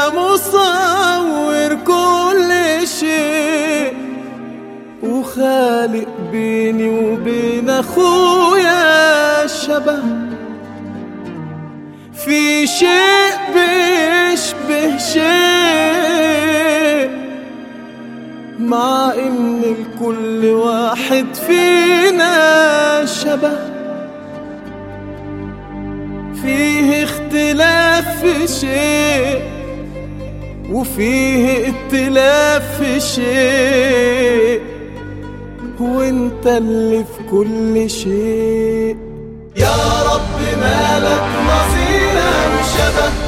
مصور كل شيء وخالق بيني وبين اخويا شبه. في شيء بيشبه شيء مع ان الكل واحد فينا شبه. فيه اختلاف في شيء وفيه ائتلاف في شيء وانت اللي في كل شيء. يا رب مالك نظير وشبه